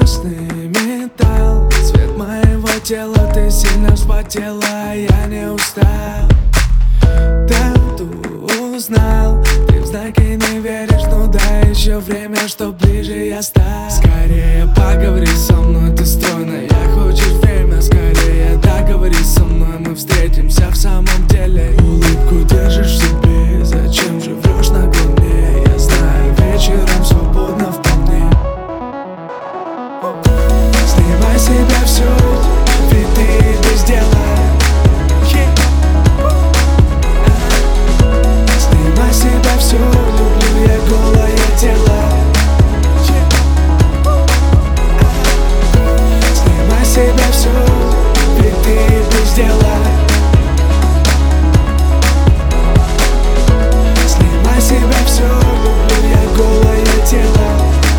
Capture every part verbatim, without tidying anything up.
красный металл, цвет моего тела, ты сильно вспотела, а я не устал. Тату узнал, ты в знаки не веришь, ну да, еще время, что ближе я стал. Скорее поговори со мной, ты стройная, хочешь время, скорее договорись со мной, мы встретимся в самом деле. Улыбку держишь в себе, зачем же врешь нагло мне? Я знаю, вечером свободно вполне. Снимай себя всю, ведь ты без дела. Снимай себя всю, люблю я голое тело. Снимай себя всю, ведь ты без дела. Снимай себя всю, люблю я голое тело.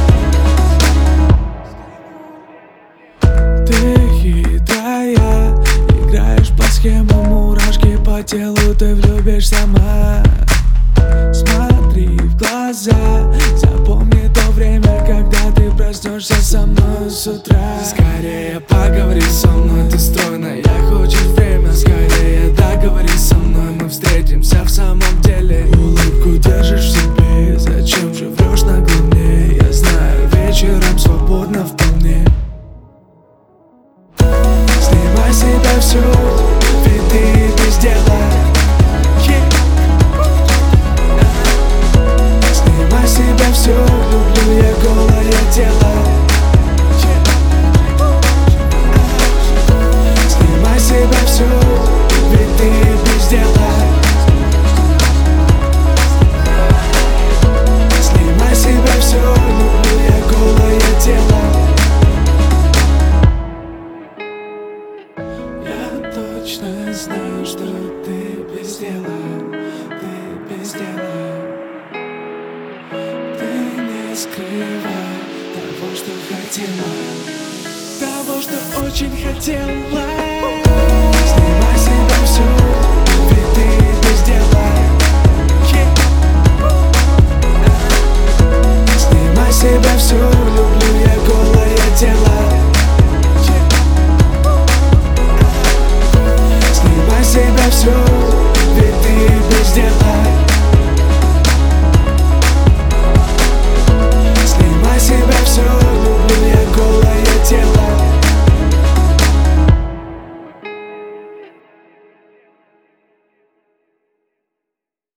Ты хитрая, играешь по схемам, мурашки по телу, ты влюбишь сама. Смотри в глаза, запомни то время, когда ты проснешься со мной с утра. Скорее поговори со мной, ты стройная, хочешь время, скорее договорись со мной, мы встретимся в самом деле. Улыбку держишь в себе, зачем же врешь нагло мне? Я знаю, вечером свободно вполне. Снимай себя всю, ведь ты без дела. Снимай себя всю, люблю я голое тело. Снимай себя всю, ведь ты без дела. Снимай себя всю, люблю я голое тело. Я точно знаю, что ты без дела, ты без дела. Ты не скрывай того, что хотела, того, что очень хотела. Снимай себя всю, ведь ты без дела. Снимай себя всю, люблю я голое тело. Снимай себя всю, ведь ты без дела.